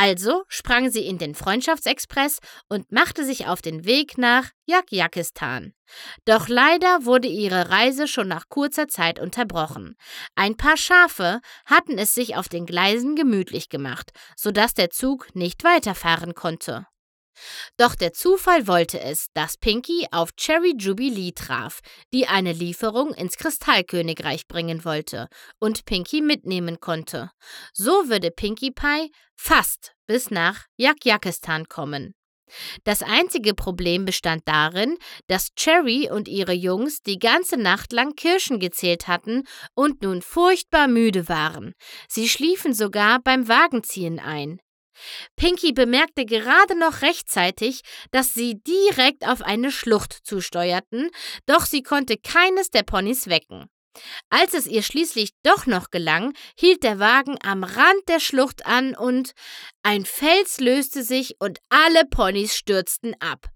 Also sprang sie in den Freundschaftsexpress und machte sich auf den Weg nach Jakjakistan. Doch leider wurde ihre Reise schon nach kurzer Zeit unterbrochen. Ein paar Schafe hatten es sich auf den Gleisen gemütlich gemacht, sodass der Zug nicht weiterfahren konnte. Doch der Zufall wollte es, dass Pinkie auf Cherry Jubilee traf, die eine Lieferung ins Kristallkönigreich bringen wollte und Pinkie mitnehmen konnte. So würde Pinkie Pie fast bis nach Jakjakistan kommen. Das einzige Problem bestand darin, dass Cherry und ihre Jungs die ganze Nacht lang Kirschen gezählt hatten und nun furchtbar müde waren. Sie schliefen sogar beim Wagenziehen ein. Pinkie bemerkte gerade noch rechtzeitig, dass sie direkt auf eine Schlucht zusteuerten, doch sie konnte keines der Ponys wecken. Als es ihr schließlich doch noch gelang, hielt der Wagen am Rand der Schlucht an und ein Fels löste sich und alle Ponys stürzten ab.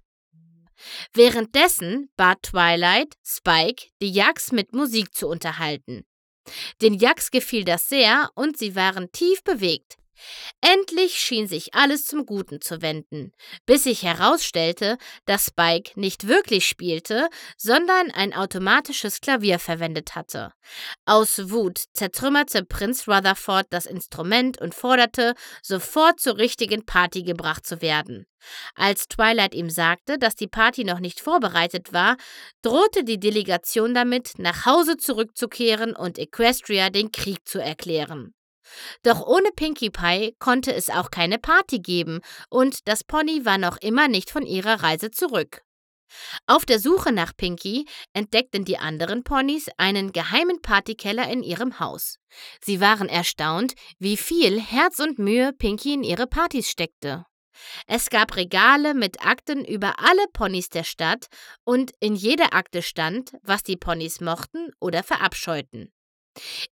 Währenddessen bat Twilight Spike, die Yaks mit Musik zu unterhalten. Den Yaks gefiel das sehr und sie waren tief bewegt. Endlich schien sich alles zum Guten zu wenden, bis sich herausstellte, dass Spike nicht wirklich spielte, sondern ein automatisches Klavier verwendet hatte. Aus Wut zertrümmerte Prinz Rutherford das Instrument und forderte, sofort zur richtigen Party gebracht zu werden. Als Twilight ihm sagte, dass die Party noch nicht vorbereitet war, drohte die Delegation damit, nach Hause zurückzukehren und Equestria den Krieg zu erklären. Doch ohne Pinkie Pie konnte es auch keine Party geben und das Pony war noch immer nicht von ihrer Reise zurück. Auf der Suche nach Pinkie entdeckten die anderen Ponys einen geheimen Partykeller in ihrem Haus. Sie waren erstaunt, wie viel Herz und Mühe Pinkie in ihre Partys steckte. Es gab Regale mit Akten über alle Ponys der Stadt und in jeder Akte stand, was die Ponys mochten oder verabscheuten.